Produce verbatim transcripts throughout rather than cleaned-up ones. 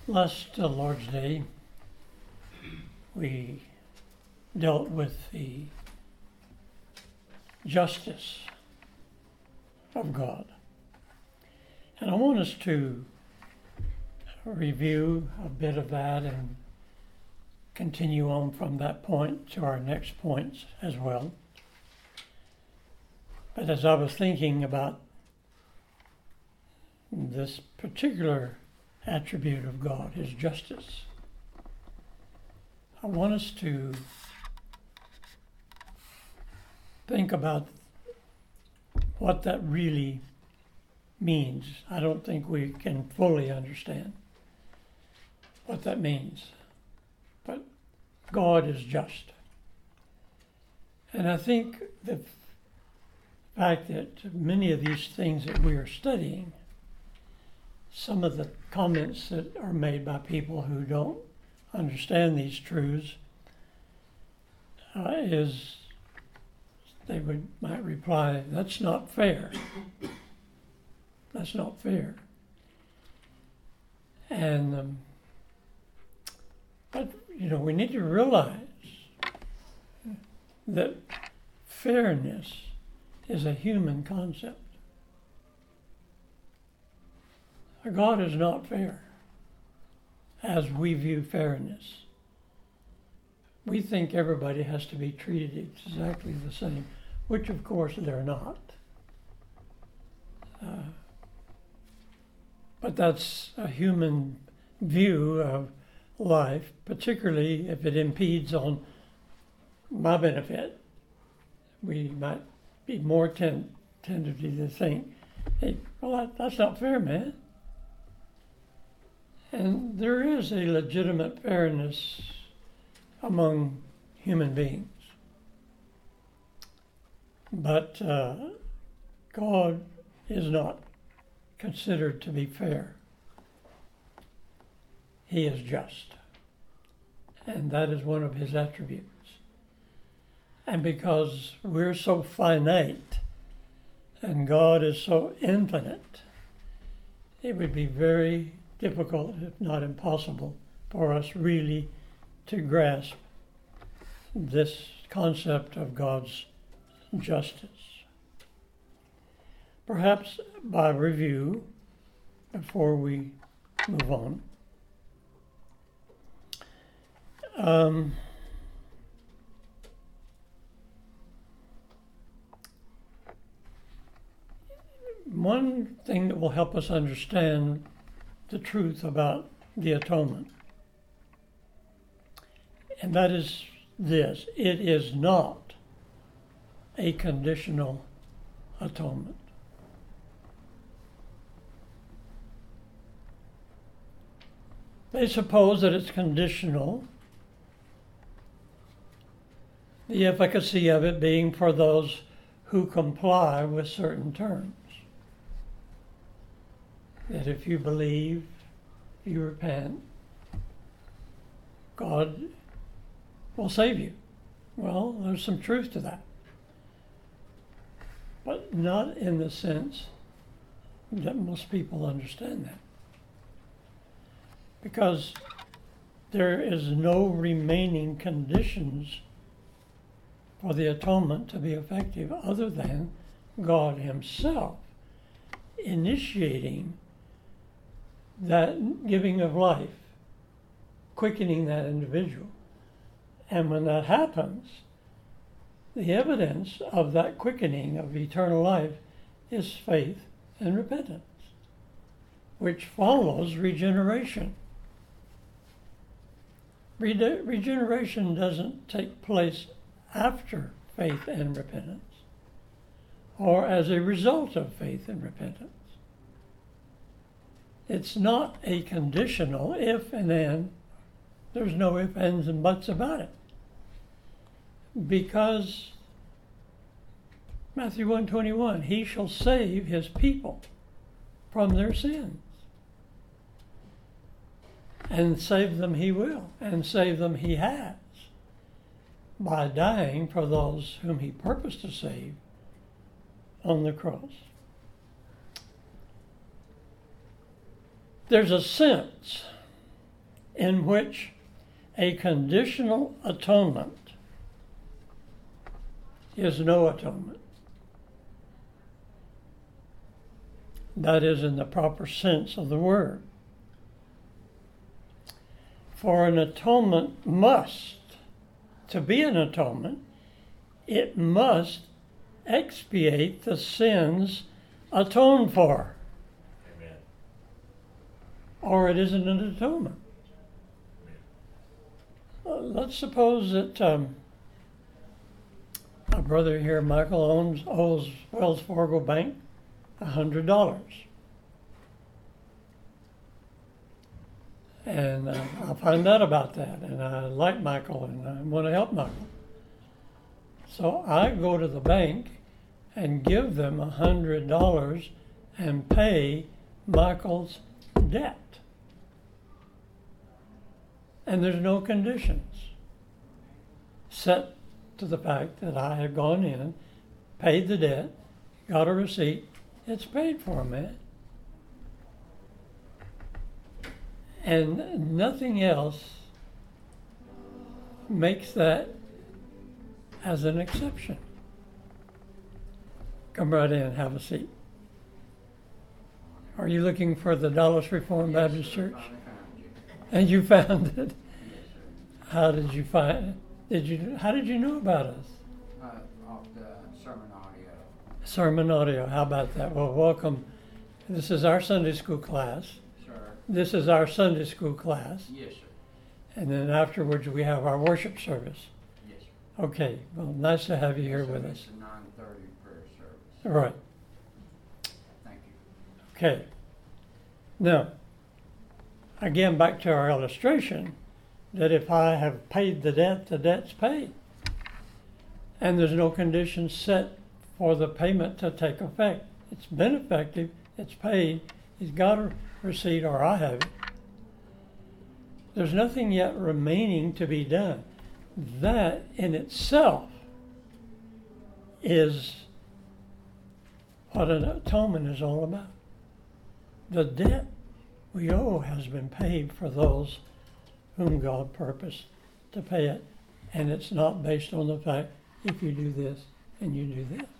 Last uh, Lord's Day, we dealt with the justice of God. And I want us to review a bit of that and continue on from that point to our next points as well. But as I was thinking about this particular attribute of God, his justice, I want us to think about what that really means. I don't think we can fully understand what that means. But God is just. And I think the fact that many of these things that we are studying, some of the comments that are made by people who don't understand these truths uh, is they would might reply, that's not fair. That's not fair. And um, but you know, we need to realize that fairness is a human concept. God is not fair as we view fairness. We think everybody has to be treated exactly the same, which of course they're not. Uh, but that's a human view of life, particularly if it impedes on my benefit. We might be more tend, tentative to think, hey, well, that, that's not fair, man. And there is a legitimate fairness among human beings. But uh, God is not considered to be fair. He is just. And that is one of his attributes. And because we're so finite and God is so infinite, it would be very difficult, if not impossible, for us really to grasp this concept of God's justice. Perhaps by review, before we move on, um, one thing that will help us understand the truth about the atonement, and that is this: it is not a conditional atonement. They suppose that it's conditional, the efficacy of it being for those who comply with certain terms. That if you believe, you repent, God will save you. Well, there's some truth to that. But not in the sense that most people understand that. Because there is no remaining conditions for the atonement to be effective other than God himself initiating that giving of life, quickening that individual. And when that happens, the evidence of that quickening of eternal life is faith and repentance, which follows regeneration. Rede- regeneration doesn't take place after faith and repentance, or as a result of faith and repentance. It's not a conditional if and then. There's no ifs, ands, and buts about it. Because Matthew one twenty-one, he shall save his people from their sins. And save them he will, and save them he has, by dying for those whom he purposed to save on the cross. There's a sense in which a conditional atonement is no atonement. That is in the proper sense of the word. For an atonement must, to be an atonement, it must expiate the sins atoned for. Amen. Or it isn't an atonement. Uh, let's suppose that um, my brother here, Michael, owns owes Wells Fargo Bank a hundred dollars, and uh, I find out about that, and I like Michael, and I want to help Michael. So I go to the bank and give them a hundred dollars and pay Michael's debt. And there's no conditions set to the fact that I have gone in, paid the debt, got a receipt, it's paid for, man. And nothing else makes that as an exception. Come right in, have a seat. Are you looking for the Dallas Reformed Baptist Church? And you found it. How did you find it? Did you? How did you know about us? Uh, off the sermon audio. Sermon audio. How about that? Well, welcome. This is our Sunday school class. Sir. This is our Sunday school class. Yes, sir. And then afterwards we have our worship service. Yes, sir. Okay. Well, nice to have you here with us. It's a nine thirty prayer service. Right. Thank you. Okay. Now, again, back to our illustration, that if I have paid the debt, the debt's paid. And there's no conditions set for the payment to take effect. It's been effective, it's paid, he's got a receipt or I have it. There's nothing yet remaining to be done. That in itself is what an atonement is all about. The debt we owe has been paid for those whom God purposed to pay it. And it's not based on the fact if you do this and you do this.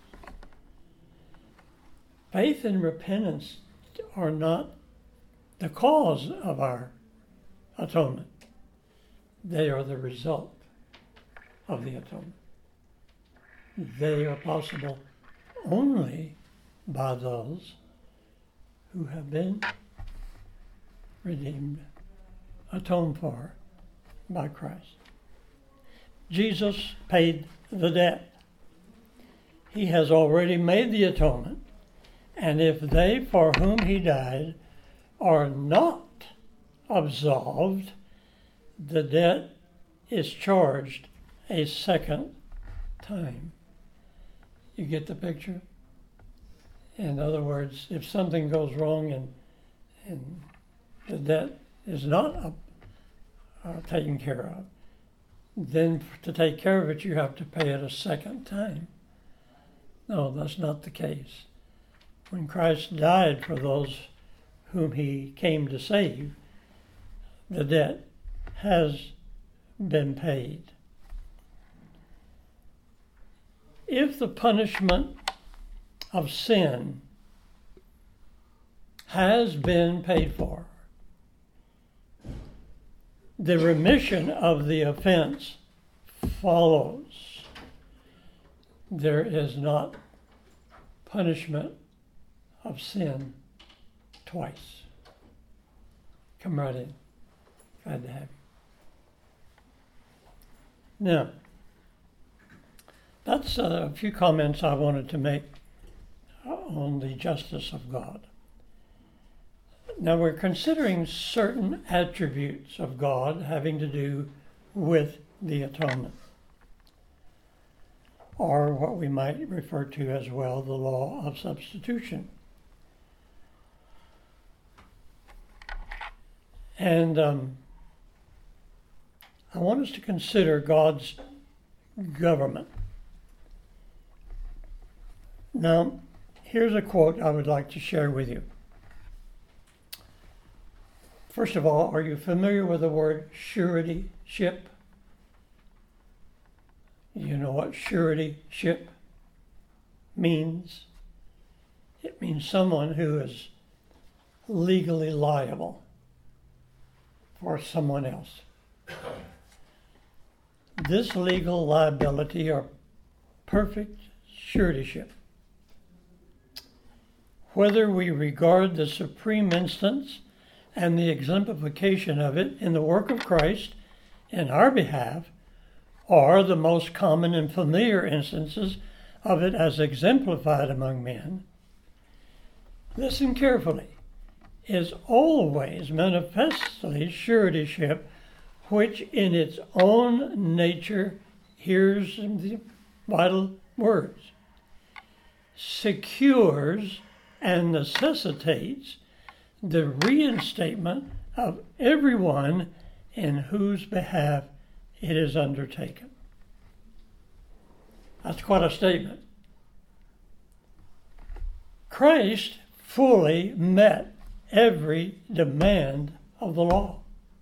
Faith and repentance are not the cause of our atonement. They are the result of the atonement. They are possible only by those who have been redeemed, atoned for by Christ. Jesus paid the debt. He has already made the atonement. And if they for whom he died are not absolved, the debt is charged a second time. You get the picture? In other words, if something goes wrong and, and the debt is not uh, uh, taken care of, then to take care of it, you have to pay it a second time. No, that's not the case. When Christ died for those whom he came to save, the debt has been paid. If the punishment of sin has been paid for, the remission of the offense follows. There is not punishment of sin twice. Come right in. Glad to have you. Now, that's a few comments I wanted to make on the justice of God. Now we're considering certain attributes of God having to do with the atonement, or what we might refer to as well, the law of substitution. And um, I want us to consider God's government. Now, here's a quote I would like to share with you. First of all, are you familiar with the word suretyship? You know what suretyship means? It means someone who is legally liable for someone else. This legal liability or perfect suretyship, whether we regard the supreme instance and the exemplification of it in the work of Christ in our behalf, or the most common and familiar instances of it as exemplified among men, listen carefully, is always manifestly suretyship, which in its own nature, here's the vital words, secures and necessitates the reinstatement of everyone in whose behalf it is undertaken. That's quite a statement. Christ fully met every demand of the law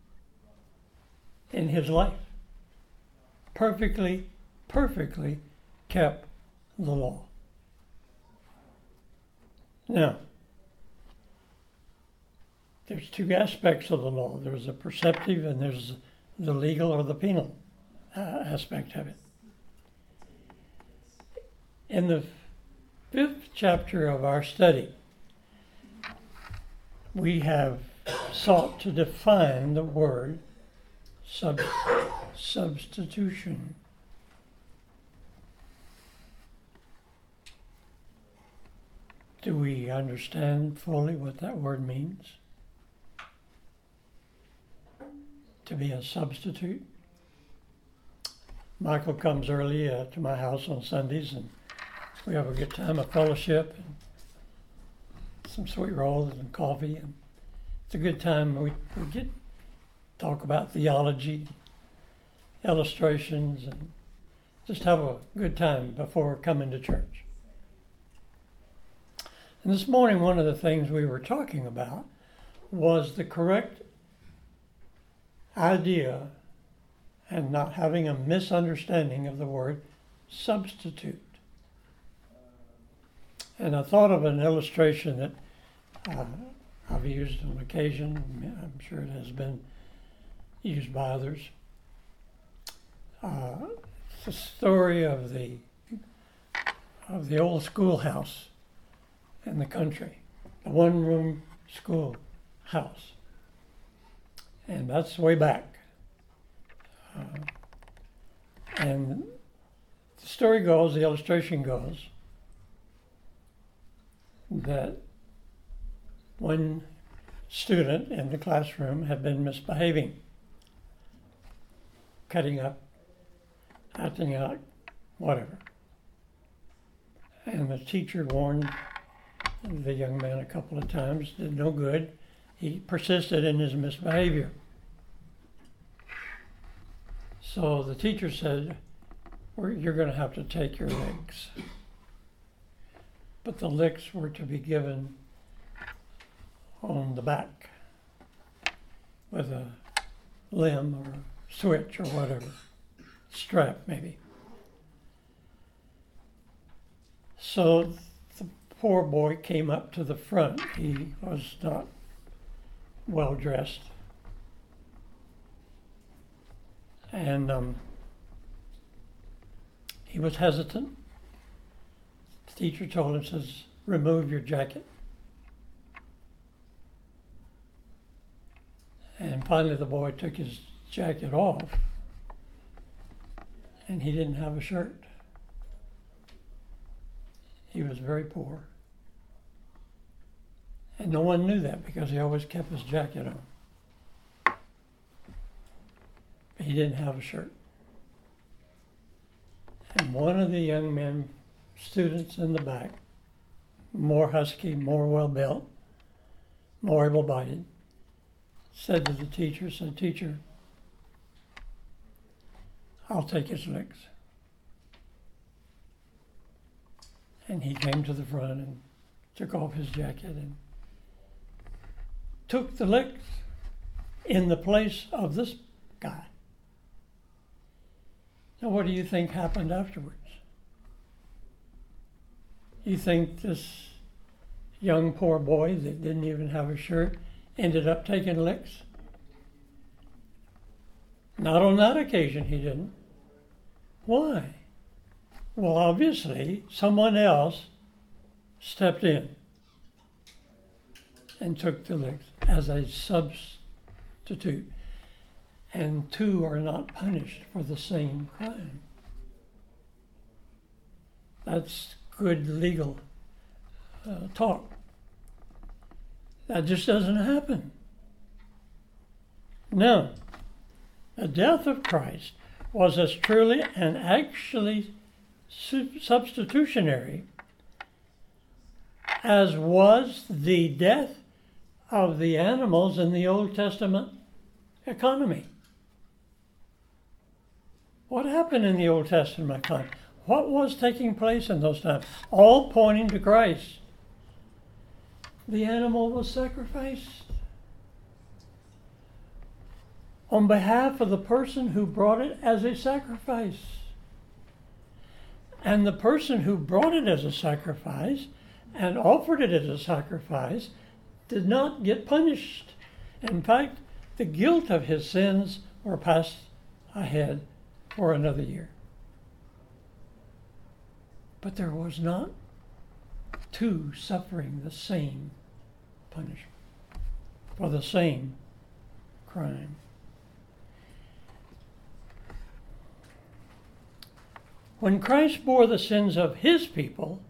in his life. Perfectly, perfectly kept the law. Now, there's two aspects of the law. There's the perceptive and there's the legal or the penal uh, aspect of it. In the fifth chapter of our study, we have sought to define the word sub- substitution. Do we understand fully what that word means? To be a substitute? Michael comes early uh, to my house on Sundays, and we have a good time of fellowship and some sweet rolls and coffee. And it's a good time. We, we get talk about theology, illustrations, and just have a good time before coming to church. And this morning, one of the things we were talking about was the correct idea and not having a misunderstanding of the word substitute. And I thought of an illustration that uh, I've used on occasion. I'm sure it has been used by others. Uh, it's the story of the of the old schoolhouse in the country, the one-room schoolhouse, and that's way back. Uh, and the story goes, the illustration goes, that one student in the classroom had been misbehaving, cutting up, acting out, whatever. And the teacher warned the young man a couple of times, did no good. He persisted in his misbehavior. So the teacher said, well, you're going to have to take your licks. But the licks were to be given on the back with a limb or a switch or whatever, strap maybe. So the poor boy came up to the front. He was not well dressed. And um, he was hesitant. The teacher told him, says, remove your jacket. And finally the boy took his jacket off, and he didn't have a shirt. He was very poor. And no one knew that because he always kept his jacket on. But he didn't have a shirt. And one of the young men, students in the back, more husky, more well-built, more able-bodied, said to the teacher, said, teacher, I'll take his licks. And he came to the front and took off his jacket and took the licks. in the place of this guy. Now, what do you think happened afterwards? You think this young poor boy that didn't even have a shirt ended up taking licks? Not on that occasion he didn't. Why? Well, obviously, someone else stepped in and took the licks as a substitute. And two are not punished for the same crime. That's good legal uh, talk. That just doesn't happen. Now, the death of Christ was as truly and actually substitutionary as was the death of the animals in the Old Testament economy. What happened in the Old Testament economy? What was taking place in those times? All pointing to Christ. The animal was sacrificed on behalf of the person who brought it as a sacrifice. And the person who brought it as a sacrifice and offered it as a sacrifice did not get punished. In fact, the guilt of his sins were passed ahead for another year. But there was not two suffering the same punishment for the same crime. When Christ bore the sins of his people,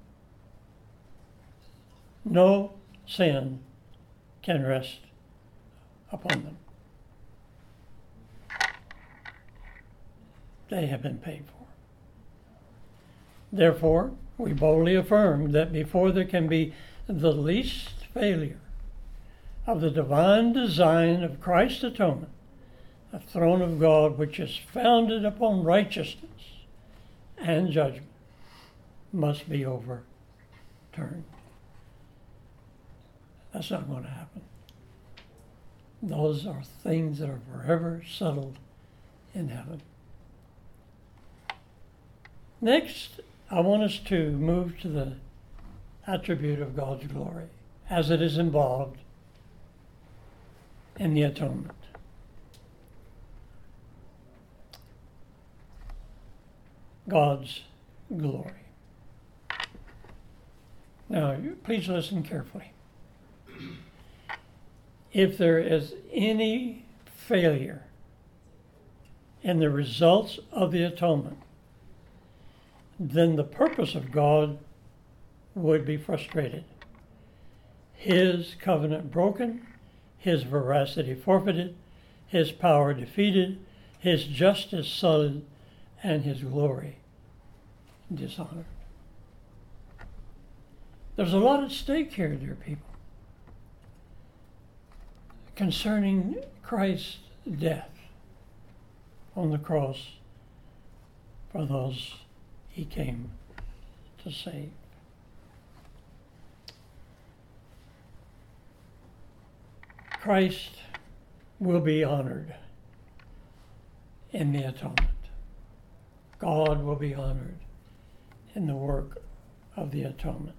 no sin can rest upon them. They have been paid for. Therefore, we boldly affirm that before there can be the least failure of the divine design of Christ's atonement, the throne of God, which is founded upon righteousness and judgment, must be overturned. That's not going to happen. Those are things that are forever settled in heaven. Next, I want us to move to the attribute of God's glory as it is involved in the atonement. God's glory. Now, please listen carefully. If there is any failure in the results of the atonement, then the purpose of God would be frustrated. His covenant broken, his veracity forfeited, his power defeated, his justice sullied, and his glory dishonored. There's a lot at stake here, dear people, concerning Christ's death on the cross for those he came to save. Christ will be honored in the atonement. God will be honored in the work of the atonement.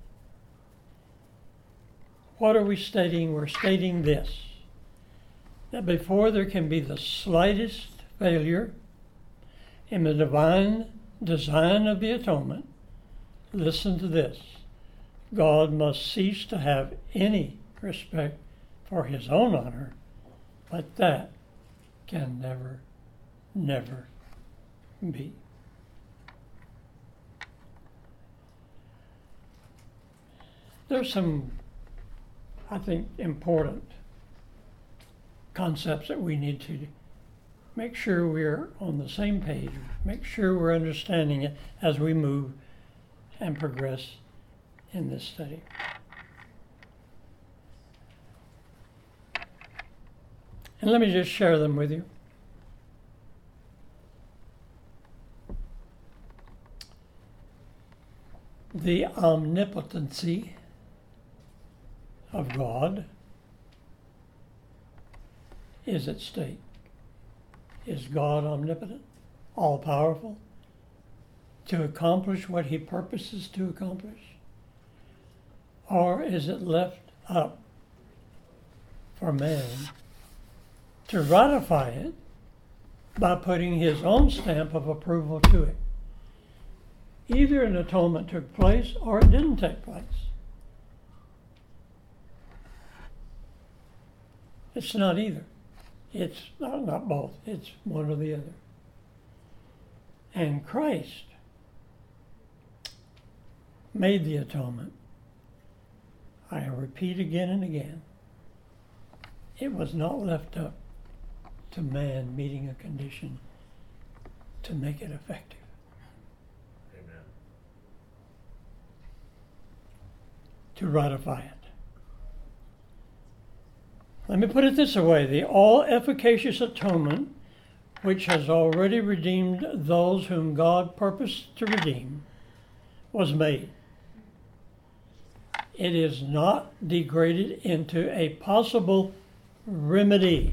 What are we stating? We're stating this, that before there can be the slightest failure in the divine design of the atonement, listen to this, God must cease to have any respect for his own honor, but that can never, never be. There's some, I think, important concepts that we need to make sure we're on the same page, make sure we're understanding it as we move and progress in this study. And let me just share them with you. The omnipotency of God is at stake. Is God omnipotent, all-powerful, to accomplish what he purposes to accomplish? Or is it left up for man to ratify it by putting his own stamp of approval to it? Either an atonement took place or it didn't take place. It's not either. It's not, not both. It's one or the other. And Christ made the atonement. I repeat again and again, it was not left up to man meeting a condition to make it effective. Amen. To ratify it. Let me put it this way. The all-efficacious atonement, which has already redeemed those whom God purposed to redeem, was made. It is not degraded into a possible remedy,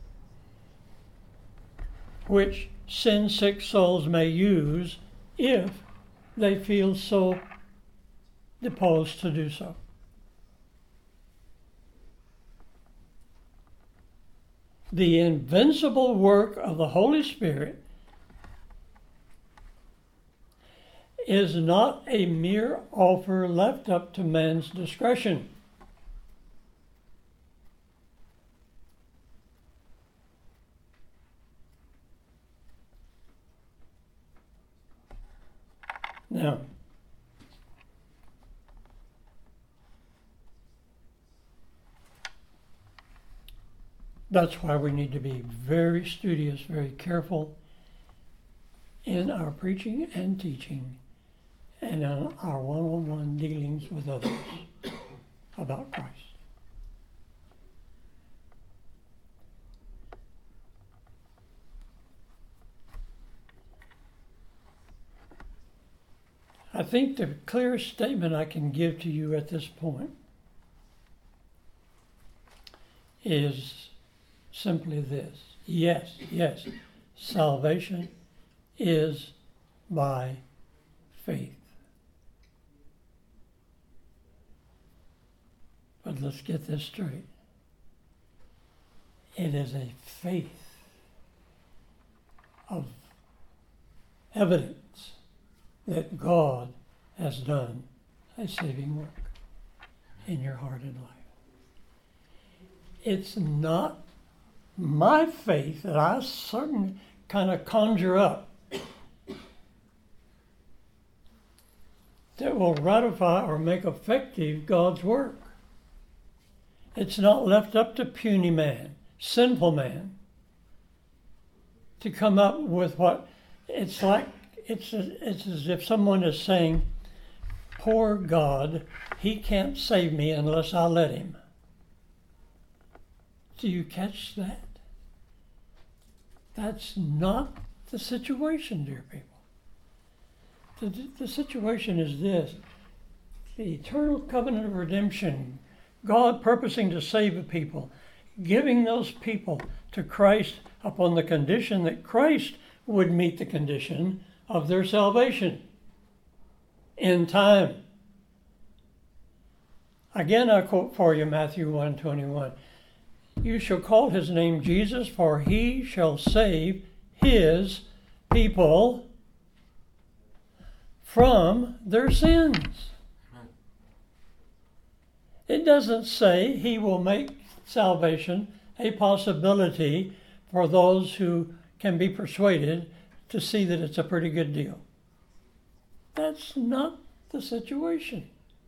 which sin-sick souls may use if they feel so disposed to do so. The invincible work of the Holy Spirit is not a mere offer left up to man's discretion. Now, that's why we need to be very studious, very careful in our preaching and teaching and in our one-on-one dealings with others about Christ. I think the clearest statement I can give to you at this point is simply this. Yes, yes, salvation is by faith. But let's get this straight. It is a faith of evidence that God has done a saving work in your heart and life. It's not my faith that I certain kind of conjure up that will ratify or make effective God's work. It's not left up to puny man, sinful man, to come up with what it's like. It's, it's as if someone is saying, poor God, he can't save me unless I let him. Do you catch that? That's not the situation, dear people. The, the situation is this. The eternal covenant of redemption, God purposing to save a people, giving those people to Christ upon the condition that Christ would meet the condition of their salvation in time. Again, I quote for you Matthew one twenty-one. You shall call his name Jesus, for he shall save his people from their sins. It doesn't say he will make salvation a possibility for those who can be persuaded to see that it's a pretty good deal. That's not the situation.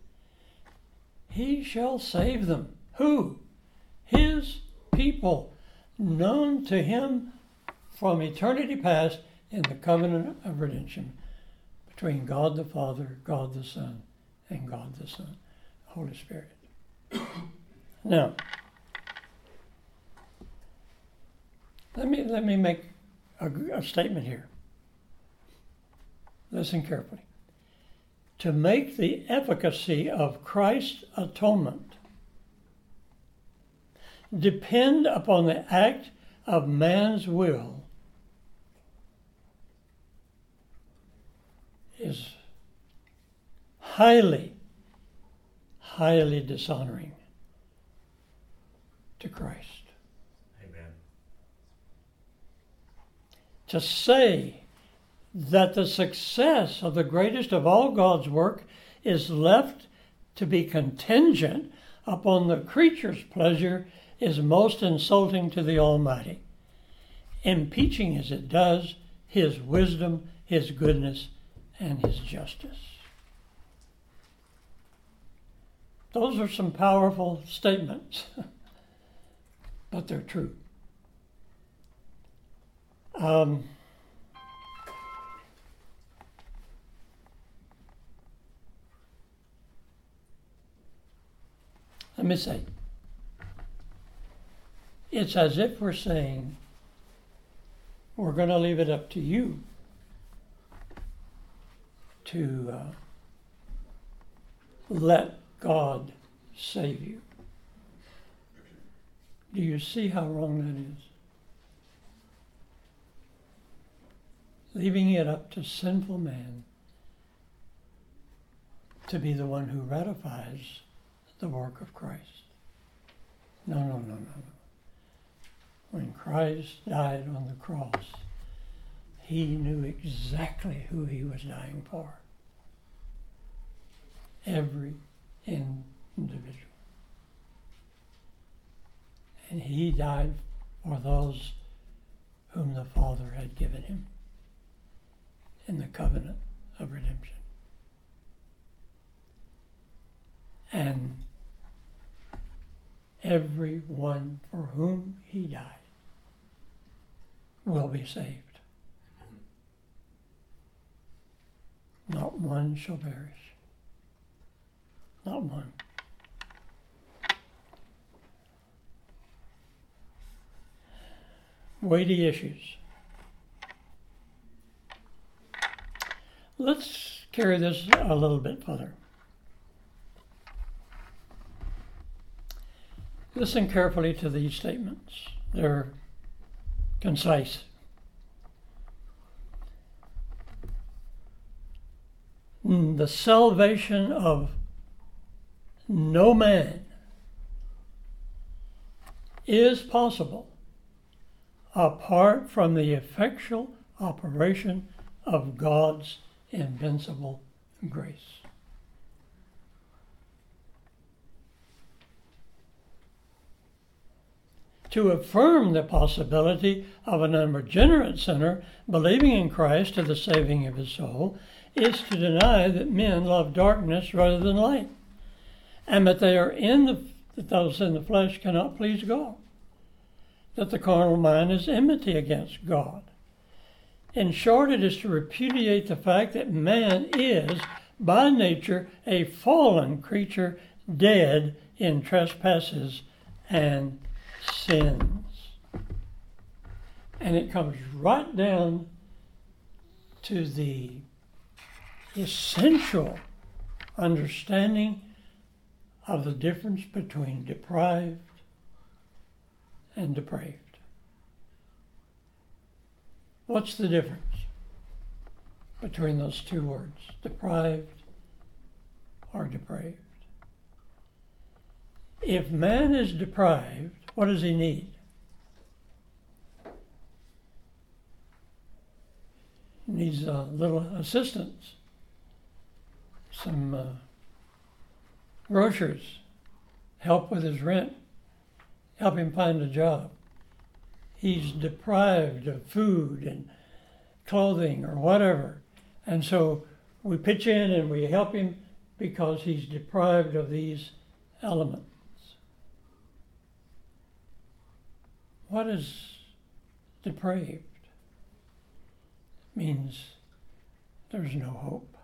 He shall save them. Who? His people, known to him from eternity past in the covenant of redemption between God the Father, God the Son, and God the Son, Holy Spirit. Now, let me let me make a, a statement here. Listen carefully. To make the efficacy of Christ's atonement depend upon the act of man's will is highly, highly dishonoring to Christ. Amen. To say that the success of the greatest of all God's work is left to be contingent upon the creature's pleasure is most insulting to the Almighty, impeaching as it does His wisdom, His goodness, and His justice. Those are some powerful statements, but they're true. Um, let me say, it's as if we're saying, we're going to leave it up to you to uh, let God save you. Do you see how wrong that is? Leaving it up to sinful man to be the one who ratifies the work of Christ. No, no, no, no, no. When Christ died on the cross, He knew exactly who He was dying for. Every individual. And He died for those whom the Father had given Him in the covenant of redemption. And everyone for whom He died will be saved. Not one shall perish. Not one. Weighty issues. Let's carry this a little bit further. Listen carefully to these statements. They're concise. The salvation of no man is possible apart from the effectual operation of God's invincible grace. To affirm the possibility of an unregenerate sinner believing in Christ to the saving of his soul is to deny that men love darkness rather than light, and that they are in the that those in the flesh cannot please God, that the carnal mind is enmity against God. In short, it is to repudiate the fact that man is, by nature, a fallen creature, dead in trespasses and sins. And it comes right down to the essential understanding of the difference between deprived and depraved. What's the difference between those two words, deprived or depraved? If man is deprived, what does he need? He needs a little assistance, some uh, groceries, help with his rent, help him find a job. He's deprived of food and clothing or whatever. And so we pitch in and we help him because he's deprived of these elements. What is depraved? It means there's no hope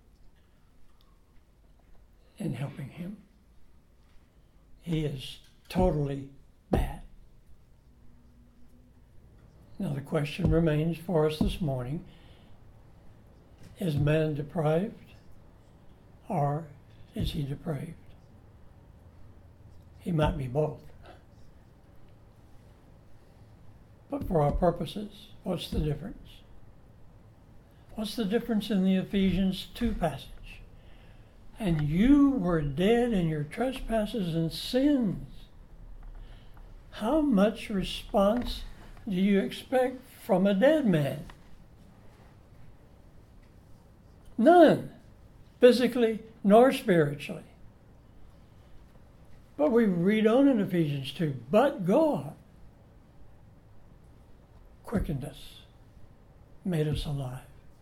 in helping him. He is totally bad. Now the question remains for us this morning, is man deprived or is he depraved? He might be both. But for our purposes, what's the difference? What's the difference in the Ephesians two passage? And you were dead in your trespasses and sins. How much response do you expect from a dead man? None, physically nor spiritually. But we read on in Ephesians two, but God quickened us, made us alive.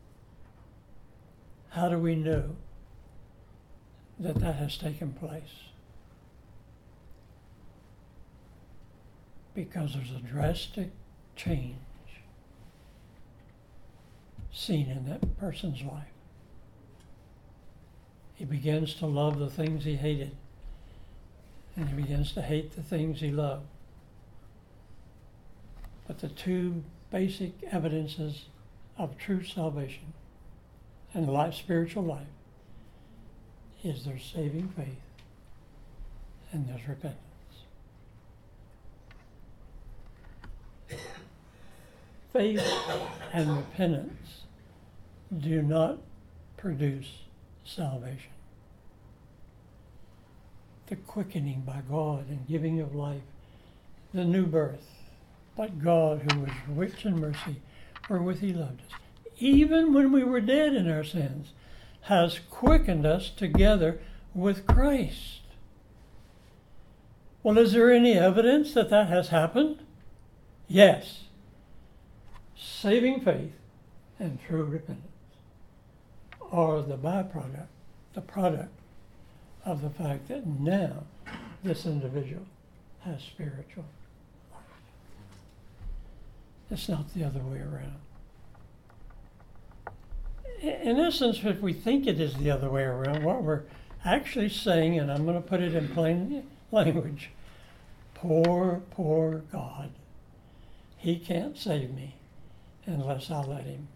How do we know that that has taken place? Because there's a drastic change seen in that person's life. He begins to love the things he hated, and he begins to hate the things he loved. But the two basic evidences of true salvation and life, spiritual life, is there's saving faith and there's repentance. Faith and repentance do not produce salvation. The quickening by God and giving of life, the new birth, but God, who was rich in mercy, wherewith he loved us, even when we were dead in our sins, has quickened us together with Christ. Well, is there any evidence that that has happened? Yes. Saving faith and true repentance are the byproduct, the product of the fact that now this individual has spiritual life. It's not the other way around. In essence, if we think it is the other way around, what we're actually saying, and I'm going to put it in plain language, poor, poor God. He can't save me unless I let him.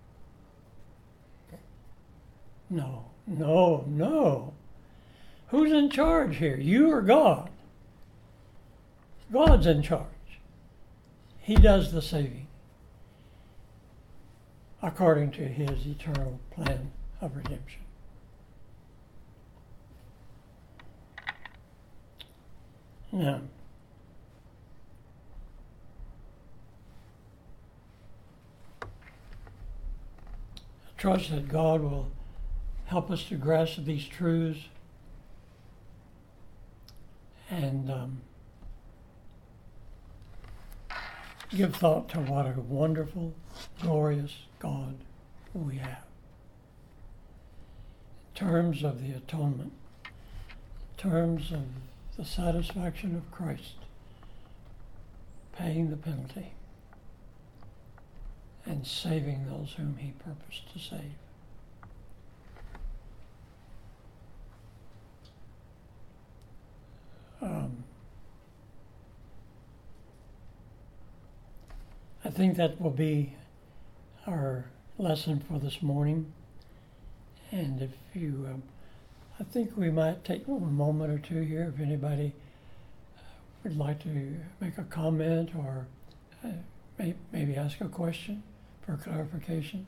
No, no, no. Who's in charge here? You or God? God's in charge. He does the saving according to his eternal plan of redemption. Now, I trust that God will help us to grasp these truths and um, give thought to what a wonderful, glorious God we have. In terms of the atonement, in terms of the satisfaction of Christ paying the penalty and saving those whom he purposed to save. Um, I think that will be our lesson for this morning. And if you, um, I think we might take a moment or two here if anybody would like to make a comment or uh, may, maybe ask a question for clarification.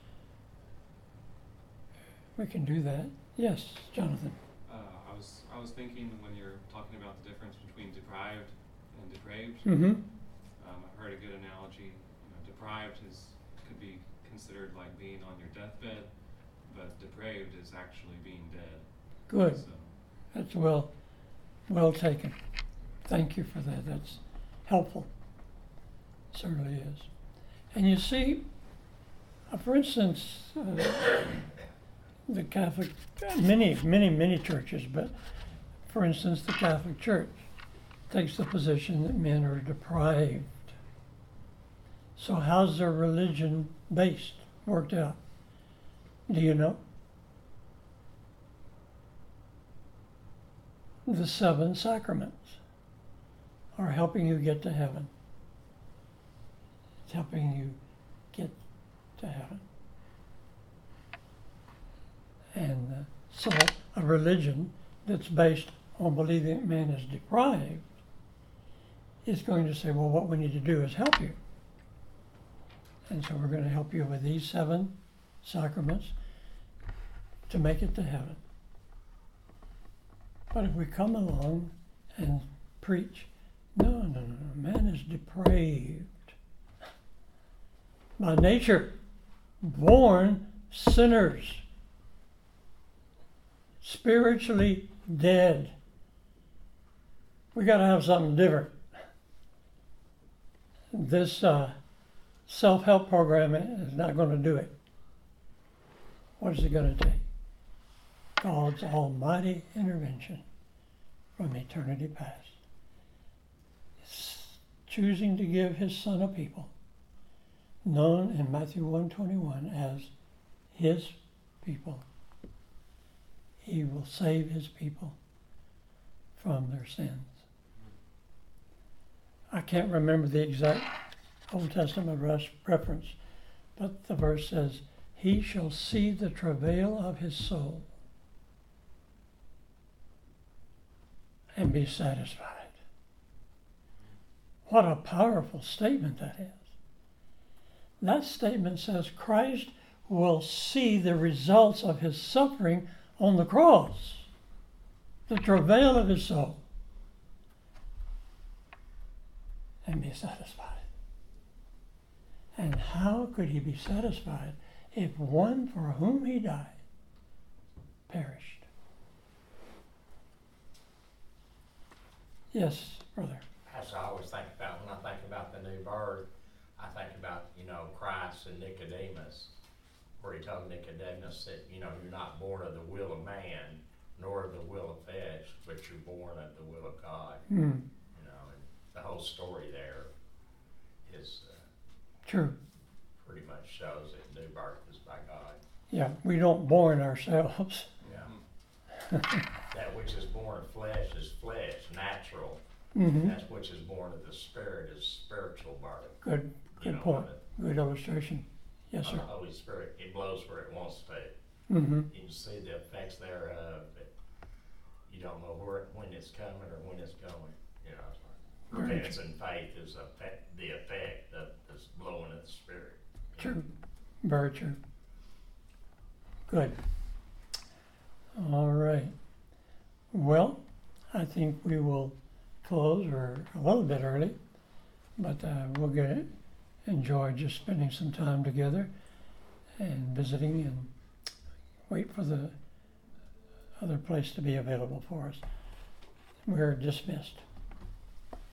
We can do that. Yes, Jonathan. Uh, I was I was thinking when you're talking about the difference between deprived and depraved. Mm-hmm. Um, I heard a good analogy. You know, deprived is could be considered like being on your deathbed, but depraved is actually being dead. Good. So, That's well, well taken. Thank you for that. That's helpful. It certainly is. And you see, uh, for instance, uh, the Catholic, many, many, many churches, but for instance, the Catholic Church takes the position that men are deprived. So how's their religion based, worked out? Do you know? The seven sacraments are helping you get to heaven. It's helping you get to heaven. And uh, so a religion that's based on believing that man is deprived is going to say, well, what we need to do is help you And so we're going to help you with these seven sacraments to make it to heaven. But if we come along and preach, no, no, no, no, man is depraved by nature, born sinners, spiritually dead. We got to have something different. This uh, self-help program is not going to do it. What is it going to take? God's almighty intervention from eternity past. It's choosing to give his son a people, known in Matthew one twenty-one as his people. He will save his people from their sins. I can't remember the exact Old Testament reference, but the verse says, he shall see the travail of his soul and be satisfied. What a powerful statement that is. That statement says Christ will see the results of his suffering on the cross, the travail of his soul, and be satisfied. And how could he be satisfied if one for whom he died perished? Yes, brother. As I always think about, when I think about the new birth, I think about, you know, Christ and Nicodemus, where he told Nicodemus that, you know, you're not born of the will of man, nor of the will of flesh, but you're born of the will of God. Mm. You know, and the whole story there is uh, True. pretty much shows that new birth is by God. Yeah, we don't born ourselves. Yeah. That which is born of flesh is flesh, natural. Mm-hmm. That which is born of the Spirit is spiritual birth. Good, You good know, point. when Good illustration. Yes, the sir. Holy Spirit, it blows where it wants to. Mm-hmm. You can see the effects thereof, but you don't know where, when it's coming or when it's going. You know, it's like Very repentance and faith is effect, the effect of this blowing of the Spirit. True. Very true. Good. All right. Well, I think we will close. We're a little bit early, but uh, we'll get it. Enjoy just spending some time together and visiting, and wait for the other place to be available for us. We're dismissed.